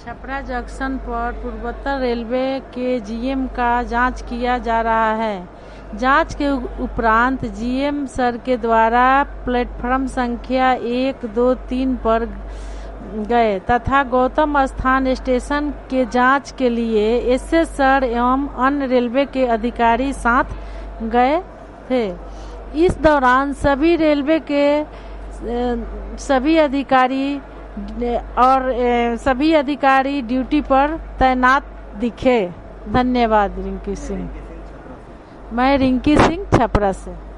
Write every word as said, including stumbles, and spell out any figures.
Chhapra junction पर पूर्वोत्तर railway के जीएम का जांच किया जा रहा है। जांच के उपरांत जीएम सर के द्वारा प्लेटफार्म संख्या एक, दो, तीन पर गए तथा गौतम स्थान स्टेशन के जांच के लिए एसएस सर एवं अन्य रेलवे के अधिकारी साथ गए थे। इस दौरान सभी रेलवे के सभी अधिकारी और सभी अधिकारी ड्यूटी पर तैनात दिखे। धन्यवाद। रिंकी सिंह। मैं रिंकी सिंह छपरा से।